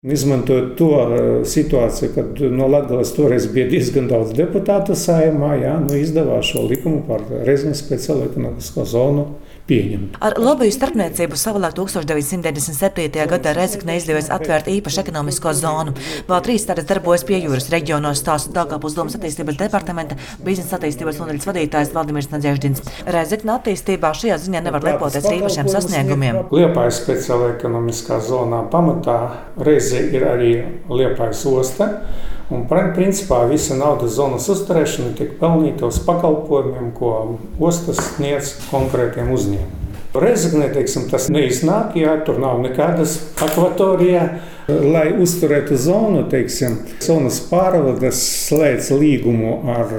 Izmantojot to situāciju, kad no Latgales toreiz bija diezgan daudz deputātu Saeimā, izdevās šo likumu par Rezeknes speciālo ekonomisko zonu pieņemt. Ar lobiju starpniecību savulaik 1997. gadā Rezeknē izdevies atvērt īpašu ekonomisko zonu. Vēl 3 tādas darbojas pie jūras reģionos, stāsta Daugavpils domas attīstības departamenta biznesa attīstības nodaļas vadītājs Vladimirs Nadeždins. Rezekne attīstībā šajā ziņā nevar lepoties ar īpašiem sasniegumiem. Liepājas speciālā ekonomiskā zonā pamatā ir arī Liepājas osta, un principā visa naudas zonas uzturēšana tiek pelnīta uz pakalpojumiem, ko ostas sniedz konkrētiem uzņēmumiem. Rezeknē, tas neiznāk, tur nav nekādas akvatorijā. Lai uzturētu zonu, zonas pārvaldes slēdz līgumu ar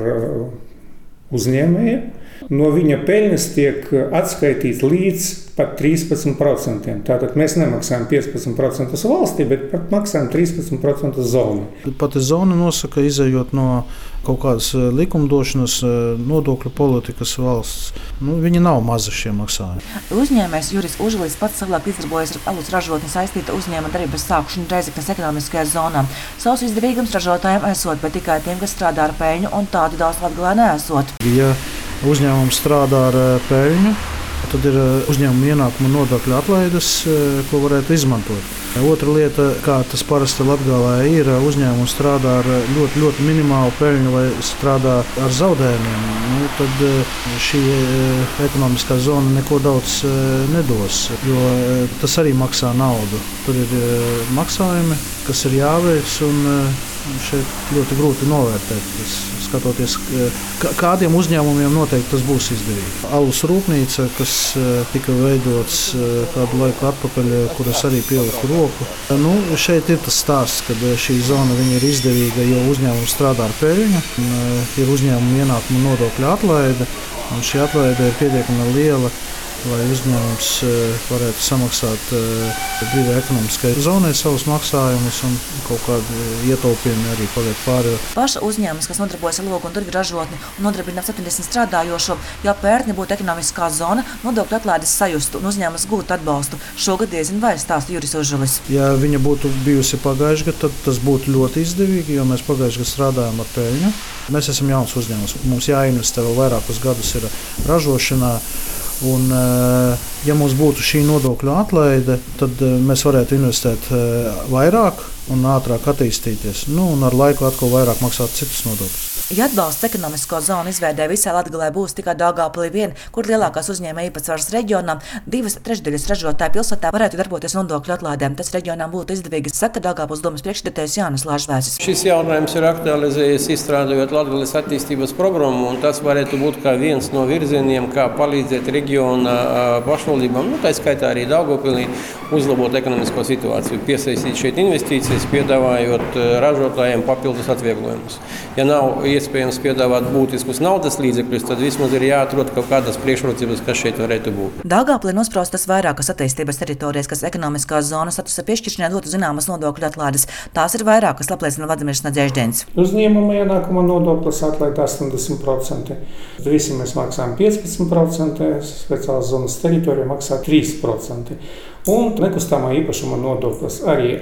uzņēmēju. No viņa peļņas tiek atskaitīts līdz pat 13%. Tātad mēs nemaksājam 15% valstī, bet maksājam 13% zonu. Pati zona nosaka, izējot no kaut kādas likumdošanas, nodokļu politikas valsts. Viņi nav mazi šie maksājumi. Uzņēmējs Juris Užulis pats savulaik izdarbojas ar alus ražotni saistīta uzņēmuma darbības sākšanu Rezeknes ekonomiskajā zonā. Savs izdevīgums ražotājiem esot, bet tikai tiem, kas strādā ar peļņu, un tādu daudz Latgalē neesot. Ja uzņēmums strādā ar peļņu, tad ir uzņēmuma ienākuma nodokļu atlaides, ko varētu izmantot. Otra lieta, kā tas parasti Latgalē ir, uzņēmums strādā ar ļoti minimālu peļņu vai strādā ar zaudējumiem. Tad šī ekonomiskā zona neko daudz nedos, jo tas arī maksā naudu. Tur ir maksājumi, kas ir jāveic, un šeit ļoti grūti novērtēt. Skatoties, kādiem uzņēmumiem noteikti tas būs izdevīgi. Alus rūpnīca, kas tika veidots kādu laiku atpakaļ, kuras arī pieliku roku. Šeit ir tas stāsts, ka šī zona ir izdevīga, jo uzņēmums strādā ar peļņu, ir uzņēmuma ienākuma nodokļu atlaide, un šī atlaide ir pietiekami liela, lai uzņēmums varētu samaksāt brīvai ekonomiskai zonai savus maksājumus, un kaut kādi ietaupījumi arī paliek pāri. Paša uzņēmums, kas nodarbojas ar logu un durvju ražotni un nodarbina 70 strādājošo, ja pērtni būtu ekonomiskā zona, nodokļu atlaides sajustu un uzņēmums gūtu atbalstu. Šogad diezin vai, stāsta Juris Užulis. Ja viņa būtu bijusi pagājušajā gadā, tad tas būtu ļoti izdevīgi, jo mēs pagājušajā gadā strādājām ar peļņu. Mēs esam jauns uzņēmums. Mums jāinvestē vēl vairākus gadus ir ražošanā. Un, ja mums būtu šī nodokļu atlaide, tad mēs varētu investēt vairāk un ātrāk attīstīties. Un ar laiku atkal vairāk maksāt citus nodokļus. Ja atbalsts ekonomisko zonu izveidē visā Latgalē būs tikai Daugavpilī vien, kur lielākās uzņēmēja īpatsvaras reģionā, 2/3 ražotāju pilsētā varētu darboties nodokļu atlaidēm. Tas reģionām būtu izdevīgi, saka Daugavpils domas priekšsēdētājs Jānis Lāžvēsis. Šis jautājums ir aktualizējies, izstrādājot Latgales attīstības programmu, un tas varētu būt kā viens no virzieniem, kā palīdzēt reģiona pašvaldībām, tā skaitā arī Daugavpilī, uzlabot ekonomisko situāciju, piesaistīt šeit investīcijas, piedāvājot ražotājiem papildus atvieglojumus. Ja nav iespējams piedāvāt būtiskus naudas līdzekļus, tad vismaz ir jāatrod kaut kādas priekšrocības, kas šeit varētu būt. Daugavpilī nospraustas vairākas attīstības teritorijas, kas ekonomiskās zonas statusa piešķiršanai dotu zināmas nodokļu atlaides. Tās ir vairākas, apliecina Vladimirs Nadeždins. Uzņēmuma ienākuma nodoklis atlaid 80%. Visi mēs maksājam 15%, speciālās zonas teritorija maksā 3%. Un nekustamā īpašuma nodoklis arī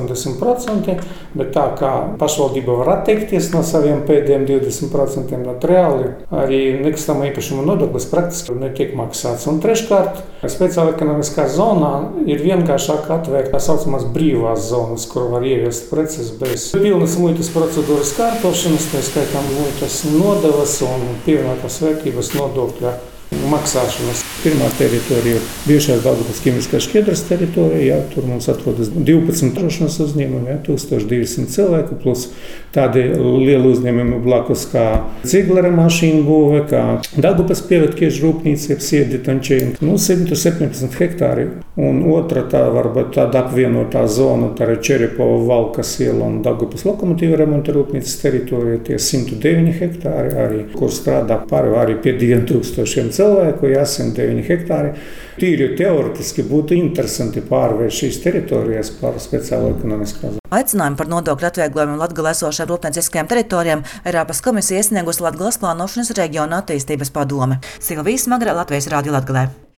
80%, bet tā kā pašvaldība var atteikties no saviem pēdējiem 20%, tad reāli arī nekustamā īpašuma nodoklis praktiski netiek maksāts. Un treškārt, speciāla ekonomiskā zonā ir vienkāršāk atvērt tā saucamās brīvās zonas, kur var ieviest preces bez pilnas muitas procedūras kārtošanas, tā skaitām muitas nodevas un pievienotās vērtības nodokļa maksāšanas. Pirmā teritorija ir bijušās Daugavpils ķīmiskās šķiedras teritorija. Tur mums atrodas 12 ražošanas uzņēmumi, 1200 cilvēku, plus tādi lieli uzņēmumi blakus kā Ziglera mašīnu būve, kā Daugavpils pievedķiežu rūpnīca, Siedi Tončēni, 117 hektāri. Un otra tā varbūt tāda apvienotā zona, tā ir Čerepova Valkas iela un Daugavpils lokomotīva remonta rūpnīcas teritorija, tie 109 hektāri, arī, kur strādā pāri arī pie 2000 cilvēku, 109 hektāri. Tīri teoretiski būtu interesanti pārvērst šīs teritorijas par speciālo ekonomisko zonu. Aicinājumu par nodokļu atvieglojumiem Latgalē esošajām rūpnieciskajām teritorijām Eiropas komisija iesniegusi Latgales plānošanas reģiona attīstības padome. Silvija Smagra, Latvijas Rādio Latgalē.